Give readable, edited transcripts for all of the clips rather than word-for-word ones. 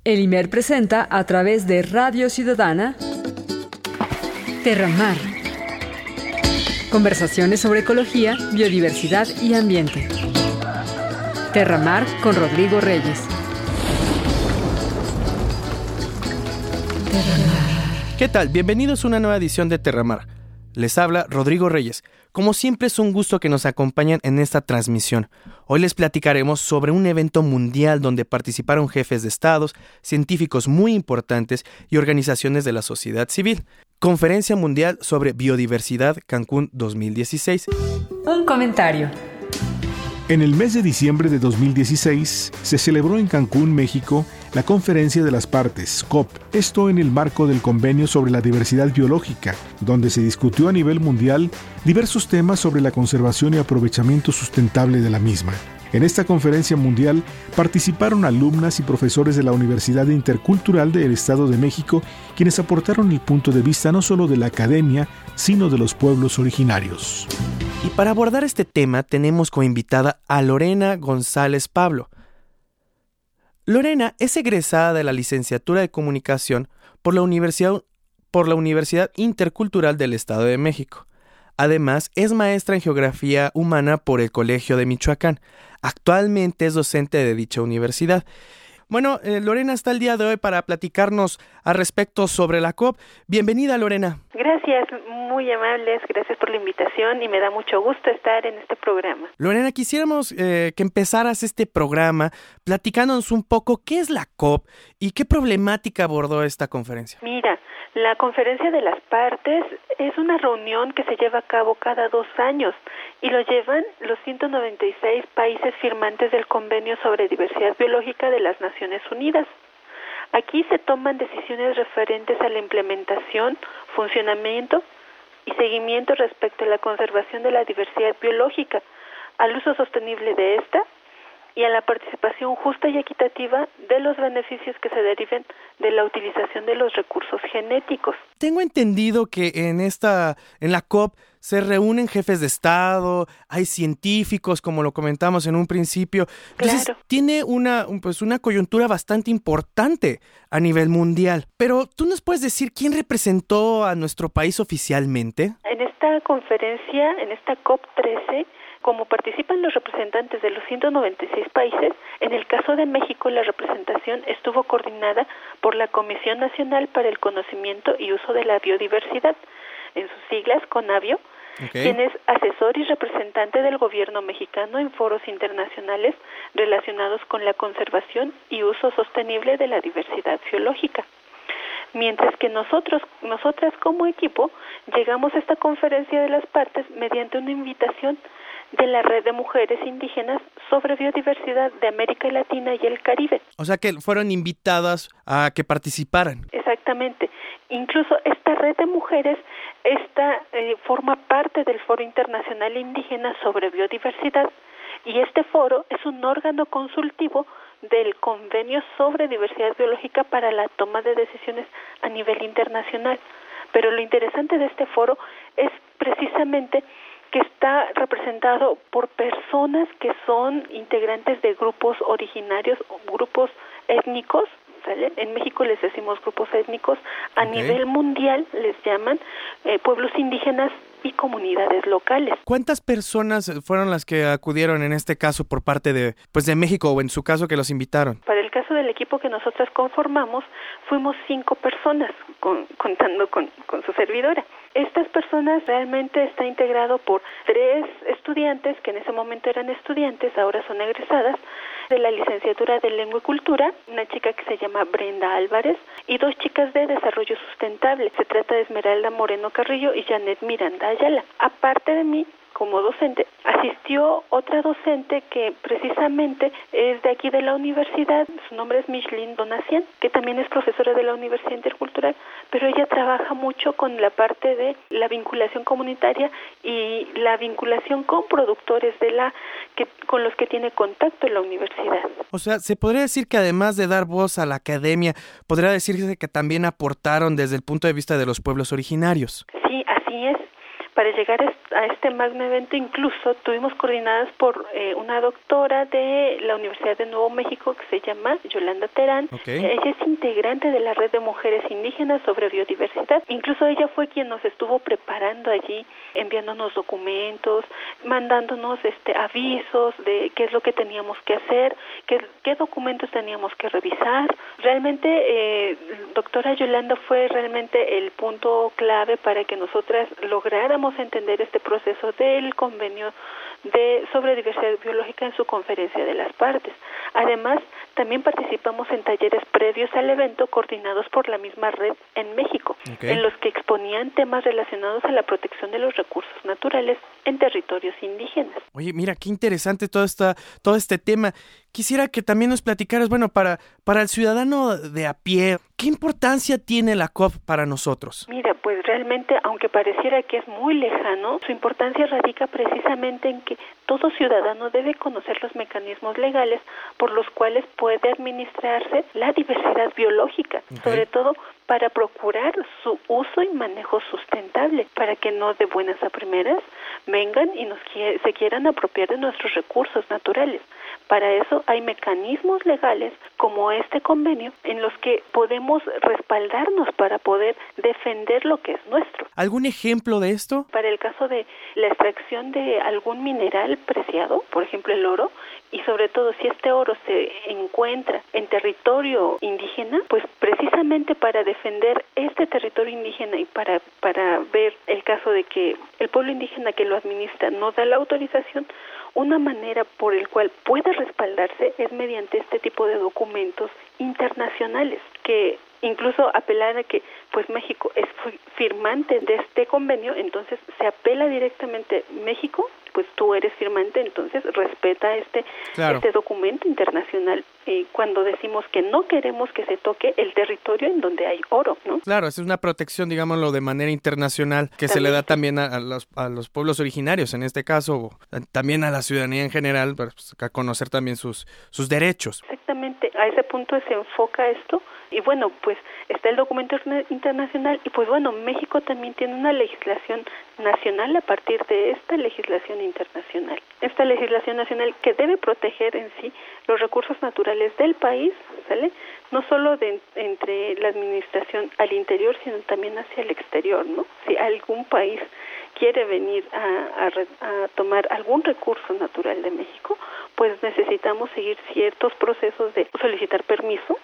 El IMER presenta a través de Radio Ciudadana Terramar. Conversaciones sobre ecología, biodiversidad y ambiente. Terramar con Rodrigo Reyes. ¿Qué tal? Bienvenidos a una nueva edición de Terramar. Les habla Rodrigo Reyes. Como siempre es un gusto que nos acompañen en esta transmisión. Hoy les platicaremos sobre un evento mundial donde participaron jefes de estados, científicos muy importantes y organizaciones de la sociedad civil. Conferencia Mundial sobre Biodiversidad Cancún 2016. Un comentario. En el mes de diciembre de 2016 se celebró en Cancún, México, la Conferencia de las Partes, COP, esto en el marco del Convenio sobre la Diversidad Biológica, donde se discutió a nivel mundial diversos temas sobre la conservación y aprovechamiento sustentable de la misma. En esta conferencia mundial participaron alumnas y profesores de la Universidad Intercultural del Estado de México, quienes aportaron el punto de vista no solo de la academia, sino de los pueblos originarios. Y para abordar este tema tenemos como invitada a Lorena González Pablo. Lorena es egresada de la licenciatura de Comunicación por la Universidad Intercultural del Estado de México. Además, es maestra en Geografía Humana por el Colegio de Michoacán. Actualmente es docente de dicha universidad. Bueno, Lorena está el día de hoy para platicarnos al respecto sobre la COP. Bienvenida, Lorena. Gracias, muy amables, gracias por la invitación y me da mucho gusto estar en este programa. Lorena, quisiéramos que empezaras este programa platicándonos un poco qué es la COP y qué problemática abordó esta conferencia. Mira, la Conferencia de las Partes es una reunión que se lleva a cabo cada 2 años y lo llevan los 196 países firmantes del Convenio sobre Diversidad Biológica de las Naciones Unidas. Aquí se toman decisiones referentes a la implementación, funcionamiento y seguimiento respecto a la conservación de la diversidad biológica, al uso sostenible de esta y a la participación justa y equitativa de los beneficios que se deriven de la utilización de los recursos genéticos. Tengo entendido que en la COP se reúnen jefes de Estado, hay científicos, como lo comentamos en un principio. Entonces, claro. Tiene una coyuntura bastante importante a nivel mundial. Pero, ¿tú nos puedes decir quién representó a nuestro país oficialmente? En esta conferencia, en esta COP13, como participan los representantes de los 196 países, en el caso de México la representación estuvo coordinada por la Comisión Nacional para el Conocimiento y Uso de la Biodiversidad, en sus siglas CONABIO, quien es asesor y representante del gobierno mexicano en foros internacionales relacionados con la conservación y uso sostenible de la diversidad biológica. Mientras que nosotras como equipo llegamos a esta conferencia de las partes mediante una invitación de la Red de Mujeres Indígenas sobre Biodiversidad de América Latina y el Caribe. O sea que fueron invitadas a que participaran. Exactamente. Incluso esta red de mujeres forma parte del Foro Internacional Indígena sobre Biodiversidad y este foro es un órgano consultivo del Convenio sobre Diversidad Biológica para la toma de decisiones a nivel internacional. Pero lo interesante de este foro es precisamente que está representado por personas que son integrantes de grupos originarios o grupos étnicos, ¿sale? En México les decimos grupos étnicos, a nivel mundial les llaman pueblos indígenas y comunidades locales. ¿Cuántas personas fueron las que acudieron en este caso por parte de México o en su caso que los invitaron? Para el caso del equipo que nosotras conformamos, fuimos 5 personas, contando con su servidora. Estas personas realmente está integrado por 3 estudiantes, que en ese momento eran estudiantes, ahora son egresadas, de la licenciatura de Lengua y Cultura, una chica que se llama Brenda Álvarez, y 2 chicas de Desarrollo Sustentable. Se trata de Esmeralda Moreno Carrillo y Janet Miranda Ayala. Aparte de mí, como docente, asistió otra docente que precisamente es de aquí de la universidad, su nombre es Micheline Donacian, que también es profesora de la Universidad Intercultural, pero ella trabaja mucho con la parte de la vinculación comunitaria y la vinculación con productores con los que tiene contacto en la universidad. O sea, se podría decir que además de dar voz a la academia, podría decirse que también aportaron desde el punto de vista de los pueblos originarios. Sí, así es. Para llegar a este magno evento incluso tuvimos coordinadas por una doctora de la Universidad de Nuevo México que se llama Yolanda Terán. Okay. Ella es integrante de la Red de Mujeres Indígenas sobre Biodiversidad. Incluso ella fue quien nos estuvo preparando allí, enviándonos documentos, mandándonos avisos de qué es lo que teníamos que hacer, qué documentos teníamos que revisar. Realmente, doctora Yolanda fue realmente el punto clave para que nosotras lográramos entender este proceso del convenio sobre diversidad biológica en su conferencia de las partes. Además, también participamos en talleres previos al evento coordinados por la misma red en México, en los que exponían temas relacionados a la protección de los recursos naturales en territorios indígenas. Oye, mira, qué interesante todo este tema. Quisiera que también nos platicaras, bueno, para el ciudadano de a pie, ¿qué importancia tiene la COP para nosotros? Mira, pues realmente, aunque pareciera que es muy lejano, su importancia radica precisamente en que todo ciudadano debe conocer los mecanismos legales por los cuales puede administrarse la diversidad biológica, sobre todo para procurar su uso y manejo sustentable, para que no de buenas a primeras vengan y se quieran apropiar de nuestros recursos naturales. Para eso hay mecanismos legales como este convenio en los que podemos respaldarnos para poder defender lo que es nuestro. ¿Algún ejemplo de esto? Para el caso de la extracción de algún mineral preciado, por ejemplo el oro, y sobre todo si este oro se encuentra en territorio indígena, pues precisamente para defender este territorio indígena y para ver el caso de que el pueblo indígena que lo administra no da la autorización, una manera por el cual puede respaldarse es mediante este tipo de documentos internacionales, que incluso apelar a que pues México es firmante de este convenio, entonces se apela directamente México, pues tú eres firmante, entonces respeta este documento internacional cuando decimos que no queremos que se toque el territorio en donde hay oro, ¿no? Claro, es una protección, digámoslo, de manera internacional que se le da también a los pueblos originarios, en este caso, también a la ciudadanía en general, para a conocer también sus derechos. Exactamente, a ese punto se enfoca esto. Y bueno, pues está el documento internacional y pues bueno, México también tiene una legislación nacional a partir de esta legislación internacional. Esta legislación nacional que debe proteger en sí los recursos naturales del país, ¿sale? No solo entre la administración al interior, sino también hacia el exterior, ¿no? Si algún país quiere venir a tomar algún recurso natural de México, pues necesitamos seguir ciertos procesos de solicitar permiso,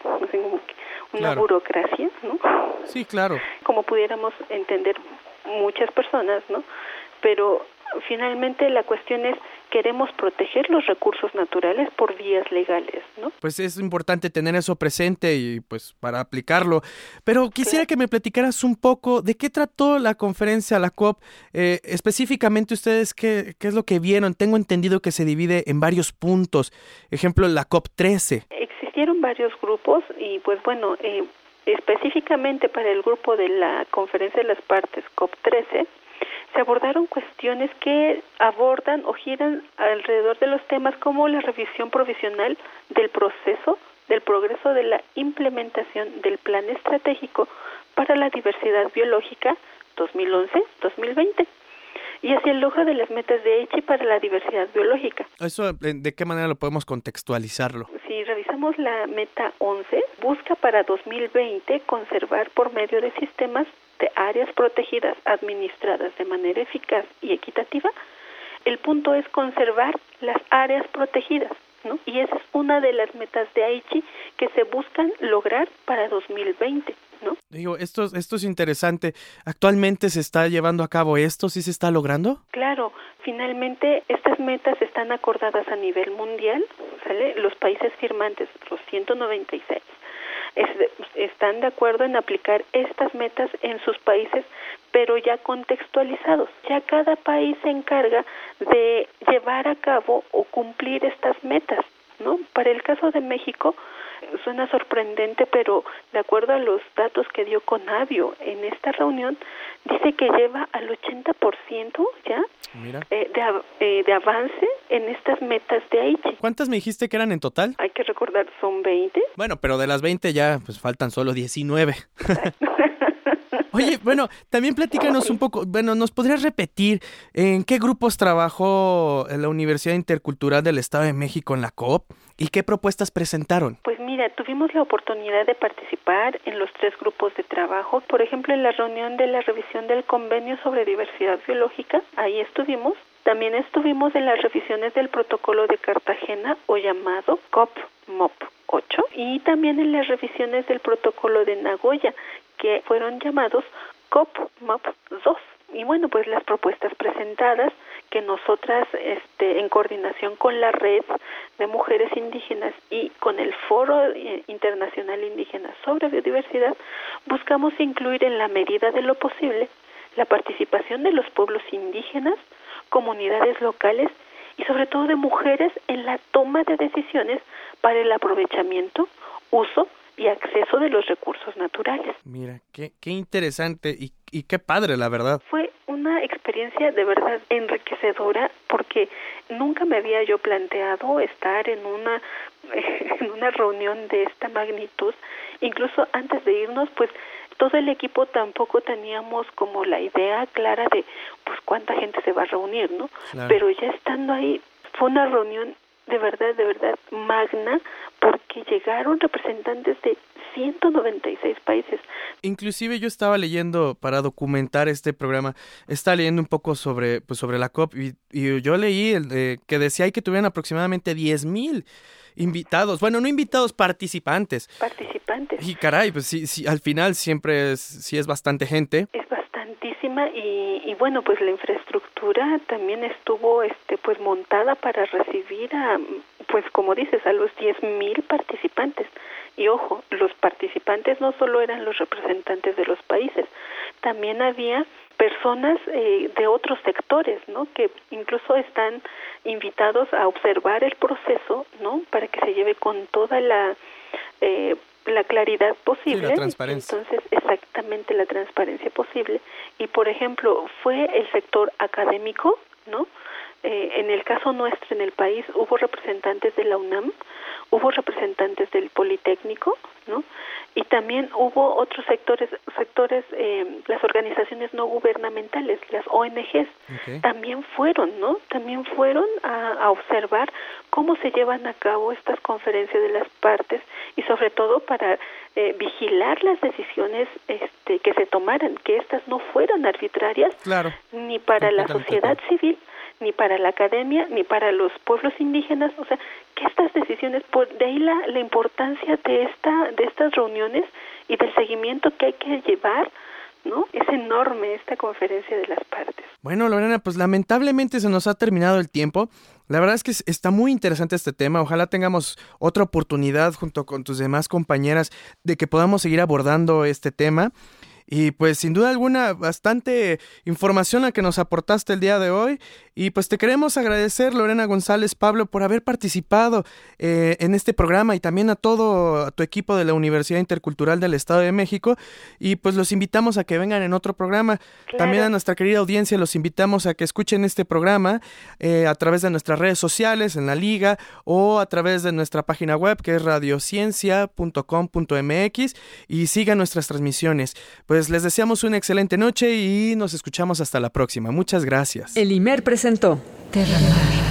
una burocracia, ¿no? Sí, claro. Como pudiéramos entender muchas personas, ¿no? Pero finalmente la cuestión es, queremos proteger los recursos naturales por vías legales, ¿no? Pues es importante tener eso presente y pues para aplicarlo. Pero quisiera que me platicaras un poco de qué trató la conferencia, la COP, específicamente ustedes qué es lo que vieron. Tengo entendido que se divide en varios puntos. Ejemplo, la COP 13. Existieron varios grupos y pues bueno, específicamente para el grupo de la Conferencia de las Partes COP 13, se abordaron cuestiones que abordan o giran alrededor de los temas como la revisión provisional del proceso del progreso de la implementación del Plan Estratégico para la Diversidad Biológica 2011-2020 y hacia el logro de las metas de Aichi para la diversidad biológica. ¿Eso de qué manera lo podemos contextualizarlo? Si revisamos la meta 11, busca para 2020 conservar por medio de sistemas de áreas protegidas administradas de manera eficaz y equitativa. El punto es conservar las áreas protegidas, ¿no? Y esa es una de las metas de Aichi que se buscan lograr para 2020, ¿no? Digo, esto es interesante. ¿Actualmente se está llevando a cabo esto? ¿Sí se está logrando? Claro, finalmente estas metas están acordadas a nivel mundial, ¿sale? Los países firmantes, los 196, están de acuerdo en aplicar estas metas en sus países, pero ya contextualizados. Ya cada país se encarga de llevar a cabo o cumplir estas metas, ¿no? Para el caso de México, suena sorprendente, pero de acuerdo a los datos que dio Conavio en esta reunión, dice que lleva al 80% ya de avance en estas metas de Aichi. ¿Cuántas me dijiste que eran en total? Hay que recordar, son 20. Bueno, pero de las 20 ya pues faltan solo 19. Oye, bueno, también platícanos un poco, bueno, ¿nos podrías repetir en qué grupos trabajó la Universidad Intercultural del Estado de México en la COP y qué propuestas presentaron? Pues mira, tuvimos la oportunidad de participar en los 3 grupos de trabajo. Por ejemplo, en la reunión de la revisión del Convenio sobre Diversidad Biológica, ahí estuvimos. También estuvimos en las revisiones del Protocolo de Cartagena, o llamado COP-MOP 8, y también en las revisiones del Protocolo de Nagoya, que fueron llamados COP-MOP 2. Y bueno, pues las propuestas presentadas que nosotras, en coordinación con la Red de Mujeres Indígenas y con el Foro Internacional Indígena sobre Biodiversidad, buscamos incluir en la medida de lo posible la participación de los pueblos indígenas, comunidades locales y sobre todo de mujeres en la toma de decisiones para el aprovechamiento, uso y acceso de los recursos naturales. Mira, qué interesante y qué padre, la verdad. Fue una experiencia de verdad enriquecedora porque nunca me había yo planteado estar en una reunión de esta magnitud. Incluso antes de irnos, pues todo el equipo tampoco teníamos como la idea clara de pues cuánta gente se va a reunir, ¿no? Claro. Pero ya estando ahí, fue una reunión de verdad magna, porque llegaron representantes de 196 países. Inclusive yo estaba leyendo para documentar este programa, estaba leyendo un poco sobre la COP y yo leí que decía que tuvieran aproximadamente 10,000 invitados, bueno, no invitados, participantes. Y caray, pues sí, al final siempre es bastante gente. Es bastantísima y bueno, pues la infraestructura también estuvo pues montada para recibir a, pues como dices, a los 10,000 participantes. Y ojo, los participantes no solo eran los representantes de los países, también había personas de otros sectores, ¿no? Que incluso están invitados a observar el proceso, ¿no? Para que se lleve con toda la claridad posible. Sí, la transparencia. Entonces, exactamente la transparencia posible. Y, por ejemplo, fue el sector académico, ¿no? En el caso nuestro, en el país, hubo representantes de la UNAM, hubo representantes del Politécnico, ¿no? Y también hubo otros sectores, las organizaciones no gubernamentales, las ONGs, okay. También fueron, ¿no? También fueron a observar cómo se llevan a cabo estas conferencias de las partes y sobre todo para vigilar las decisiones que se tomaran, que estas no fueran arbitrarias, claro, ni para la sociedad civil, ni para la academia, ni para los pueblos indígenas, o sea, que estas decisiones, de ahí la importancia de estas reuniones y del seguimiento que hay que llevar, ¿no? Es enorme esta conferencia de las partes. Bueno, Lorena, pues lamentablemente se nos ha terminado el tiempo. La verdad es que está muy interesante este tema. Ojalá tengamos otra oportunidad junto con tus demás compañeras de que podamos seguir abordando este tema. Y pues sin duda alguna bastante información la que nos aportaste el día de hoy y pues te queremos agradecer, Lorena González Pablo, por haber participado en este programa y también a tu equipo de la Universidad Intercultural del Estado de México y pues los invitamos a que vengan en otro programa. Claro. También a nuestra querida audiencia los invitamos a que escuchen este programa a través de nuestras redes sociales en la Liga o a través de nuestra página web que es radiociencia.com.mx y sigan nuestras transmisiones. Pues les deseamos una excelente noche y nos escuchamos hasta la próxima. Muchas gracias. El IMER presentó Terramar.